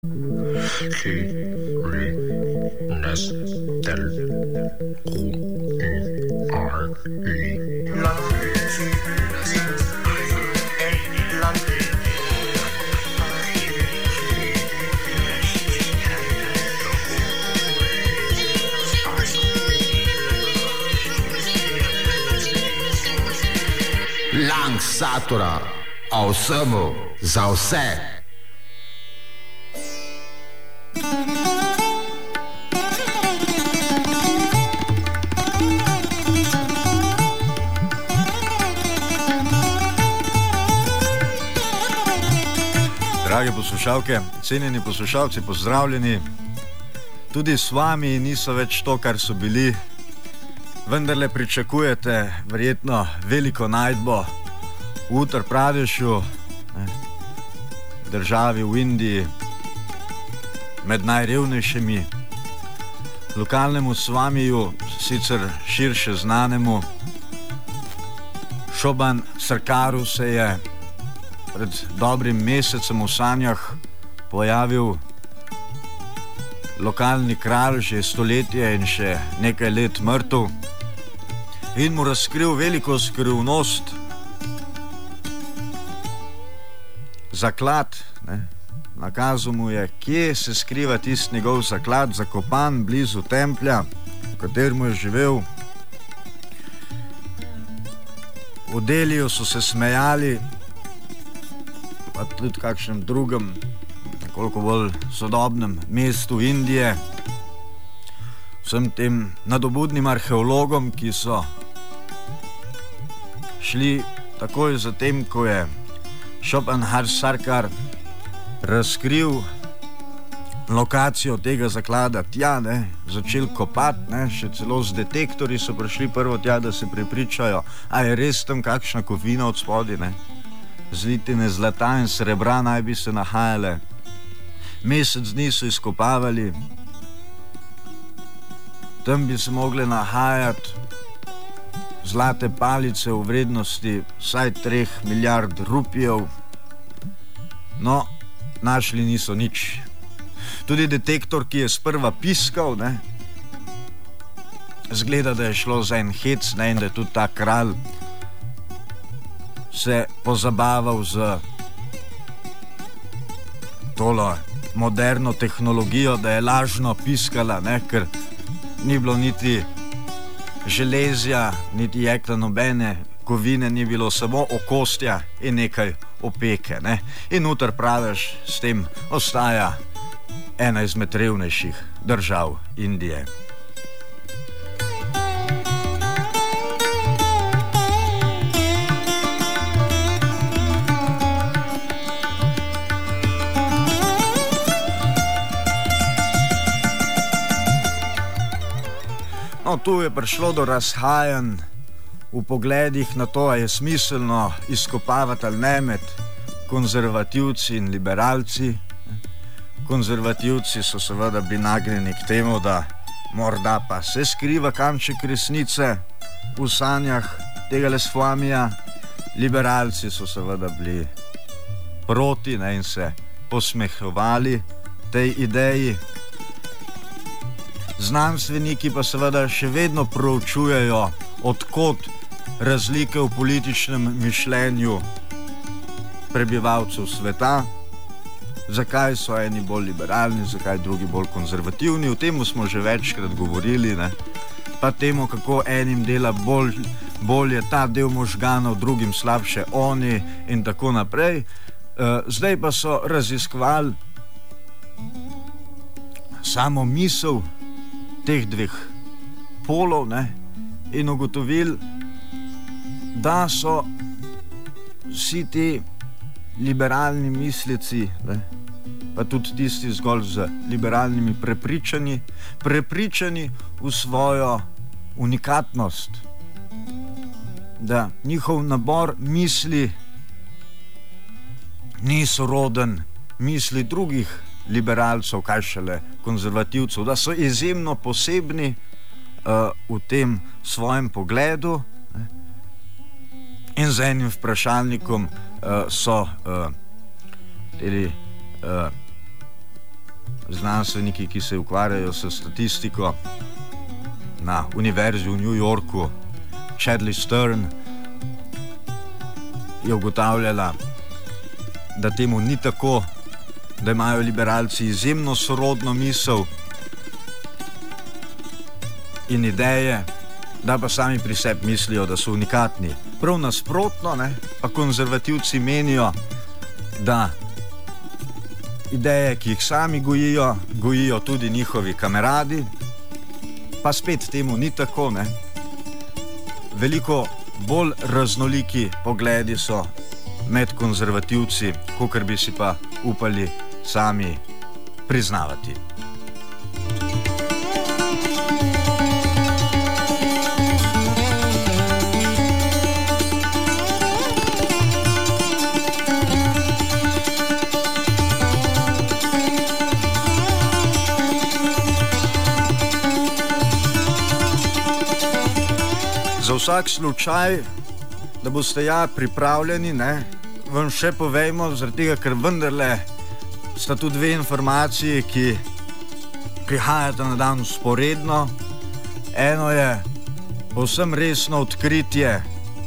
Satura, o vsemu, za vse. Drage poslušalke, cenjeni poslušalci, pozdravljeni. Tudi s vami niso več to, kar so bili. Vendarle pričakujete verjetno veliko najdbo v Uttar Pradešu, državi v Indiji, med najrevnejšimi. Lokalnemu Svamiju, sicer širše znanemu Šoban Sarkaru, se je pred dobrim mesecem v sanjah pojavil lokalni kralj, že stoletje in še nekaj let mrtev, in mu razkril veliko skrivnost, zaklad. Nakazal mu je, kje se skriva tisti njegov zaklad, zakopan blizu templja, v katerem je živel. V Deliju so se smejali, pa tudi v kakšnem drugem, nekoliko bolj sodobnem mestu Indije, vsem tem nadobudnim arheologom, ki so šli takoj zatem, ko je Šoban Sarkar razkril lokacijo tega zaklada tja, začel kopati, še celo z detektorji so prišli prvo tja, da se prepričajo, a je res tam kakšna kovina od spodaj, zlitine zlata in srebra naj bi se nahajale. Mesec dni so izkopavali, tam bi se mogle nahajati zlate palice v vrednosti vsaj 3 milijard rupijev. No, našli niso nič. Tudi detektor, ki je sprva piskal, zgleda, da je šlo za en hec, in da je tudi ta kralj se pozabaval z tolo moderno tehnologijo, da je lažno piskala, ker ni bilo niti železja, niti jekla, nobene kovine ni bilo, samo okostja in nekaj opeke. In Uttar Pradeš s tem ostaja ena izmed revnejših držav Indije. No, tu je prišlo do razhajanj v pogledih na to, a je smiselno izkopavati ali ne med konzervativci in liberalci. Konzervativci so seveda bili nagnjeni k temu, da morda pa se skriva kanček resnice v sanjah tega Svamija. Liberalci so seveda bili proti, in se posmehovali tej ideji. Znanstveniki pa seveda še vedno proučujejo, odkot razlike v političnem mišljenju prebivalcev sveta, zakaj so eni bolj liberalni, zakaj drugi bolj konzervativni. O tem smo že večkrat govorili, pa temu, kako enim dela bolje ta del možganov, drugim slabše oni in tako naprej. Zdaj pa so raziskovali samo misel teh dveh polov, in ugotovili, da so vsi ti liberalni mislici, pa tudi tisti zgolj z liberalnimi prepričani v svojo unikatnost, da njihov nabor misli ni soroden misli drugih liberalcev, kaj šele konzervativcev, da so izjemno posebni v tem svojem pogledu, in z enim vprašalnikom so znanstveniki, ki se ukvarjajo s statistiko na univerzi v New Yorku, Chadley Stern, je ugotavljala, da temu ni tako, da imajo liberalci izjemno sorodno misel in ideje, da pa sami pri sebi mislijo, da so unikatni. Prav nasprotno, pa konzervativci menijo, da ideje, ki jih sami gojijo tudi njihovi kameradi, pa spet temu ni tako, Veliko bolj raznoliki pogledi so med konzervativci, kakor bi si pa upali sami priznavati. Za vsak slučaj, da boste pripravljeni, vam še povejmo, zaradi tega, ker vendarle sta tu dve informaciji, ki prihajata na dan vzporedno. Eno je povsem resno odkritje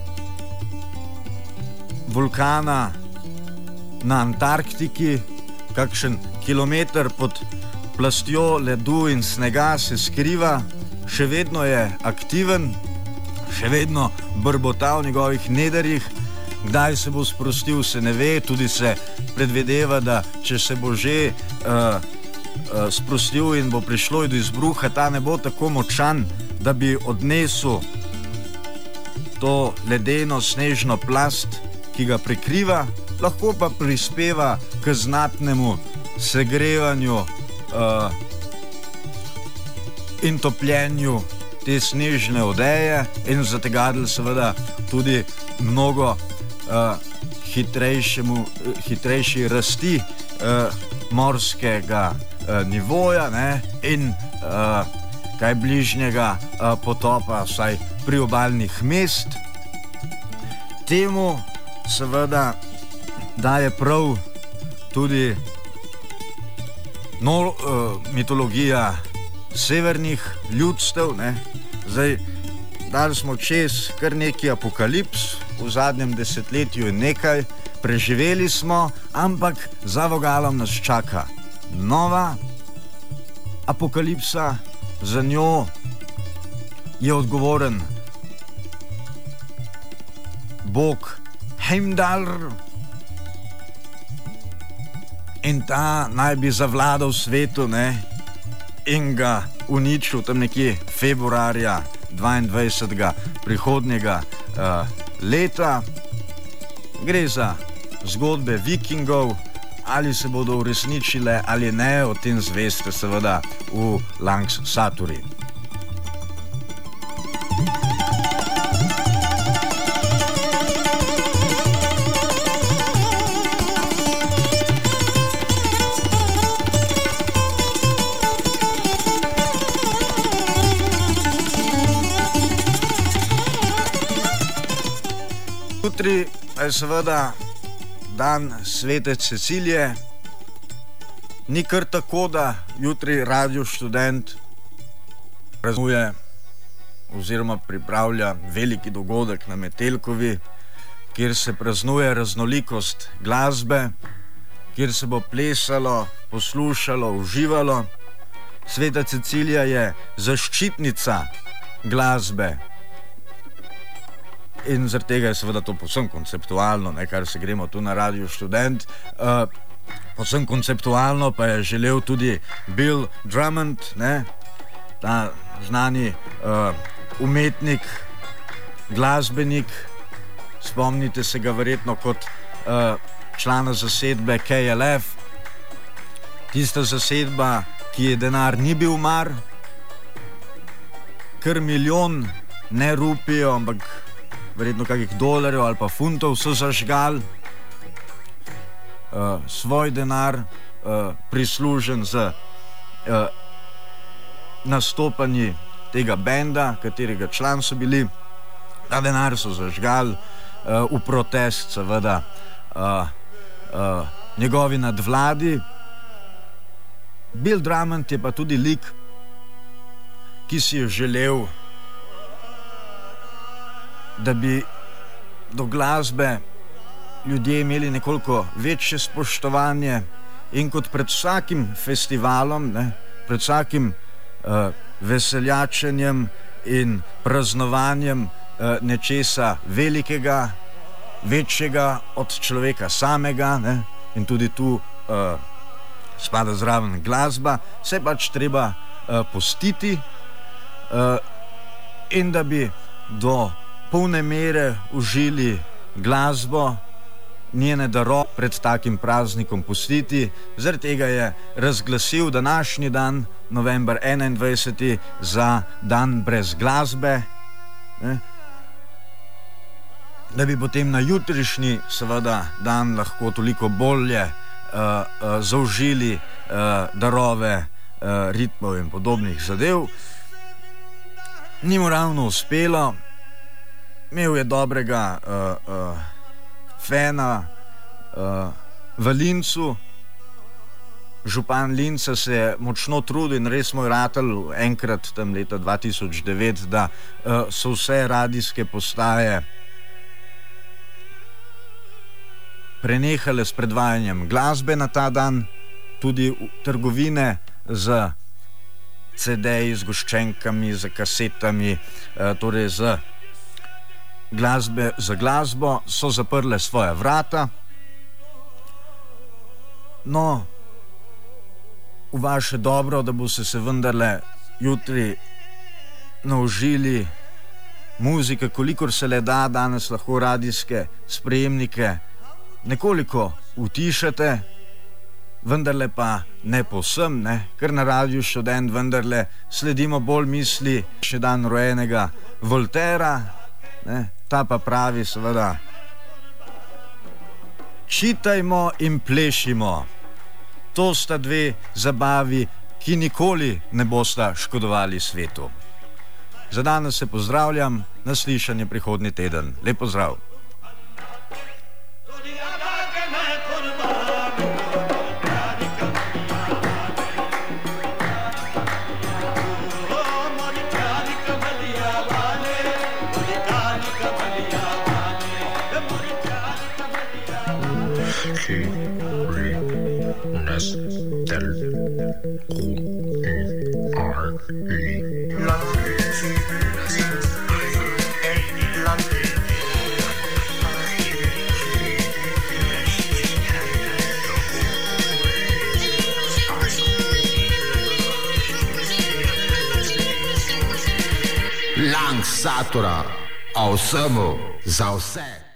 vulkana na Antarktiki, kakšen kilometer pod plastjo ledu in snega se skriva, še vedno je aktiven, še vedno brbota v njegovih nederjih. Kdaj se bo sprostil, se ne ve, tudi se predvideva, da če se bo že sprostil in bo prišlo do izbruha, ta ne bo tako močan, da bi odnesel to ledeno snežno plast, ki ga prekriva, lahko pa prispeva k znatnemu segrevanju in topljenju te snežne odeje in zategadli seveda tudi mnogo hitrejši rasti morskega nivoja in kaj bližnjega potopa, vsaj priobalnih mest. Temu seveda daje prav tudi mitologija severnih ljudstev. Zdaj, dali smo čez kar neki apokalips, v zadnjem desetletju in nekaj, preživeli smo, ampak za vogalom nas čaka nova apokalipsa, za njo je odgovoren bog Heimdall in ta naj bi zavladal svetu in ga uničil tam nekje februarja 22. prihodnjega leta. Gre za zgodbe vikingov, ali se bodo uresničile ali ne, o tem zveste seveda v Langs Saturi. Jutri je seveda dan Svete Cecilije. Ni kar tako, da jutri Radio Študent praznuje oziroma pripravlja veliki dogodek na Metelkovi, kjer se praznuje raznolikost glasbe, kjer se bo plesalo, poslušalo, uživalo. Sveta Cecilija je zaščitnica glasbe. In zaradi tega je seveda to povsem konceptualno, kar se gremo tu na Radio Študent. Povsem konceptualno pa je želel tudi Bill Drummond, ta znani umetnik, glasbenik. Spomnite se ga verjetno kot člana zasedbe KLF. Tista zasedba, ki je denar ni bil mar, kar milijon, ne rupijo, ampak verjetno kakih dolarjev ali pa funtov so zažgali, svoj denar prislužen z nastopanji tega benda, katerega član so bili. Ta denar so zažgali v protest seveda njegovi nadvladi. Bill Drummond je pa tudi lik, ki si je želel, da bi do glasbe ljudje imeli nekoliko večje spoštovanje in kot pred vsakim festivalom, pred vsakim veseljačenjem in praznovanjem nečesa velikega, večjega od človeka samega, in tudi tu spada zraven glasba, se pač treba postiti in da bi do polne mere užili glasbo, njene darove pred takim praznikom pustiti. Zaradi tega je razglasil današnji dan, november 21. za dan brez glasbe, da bi potem na jutrišnji seveda dan lahko toliko bolje zaužili darove ritmov in podobnih zadev. Ni mu ravno uspelo, imel je dobrega fena v Lincu. Župan Linca se je močno trudil in res mu je ratal enkrat tam leta 2009, da so vse radijske postaje prenehale s predvajanjem glasbe na ta dan, tudi trgovine z CD-ji, z goščenkami, z kasetami, torej z glasbo so zaprle svoja vrata. No, v vaše dobro, da boste se vendarle jutri naužili muzike, kolikor se le da. Danes lahko radijske sprejemnike nekoliko utišate, vendarle pa ne povsem, ker na Radiu Študent vendarle sledimo bolj misli še dan rojenega Voltera, ta pa pravi seveda: čitajmo in plešimo. To sta dve zabavi, ki nikoli ne bosta škodovali svetu. Za danes se pozdravljam, naslišanje prihodnji teden. Lep pozdrav. Lang Satura, o vsemu za vse.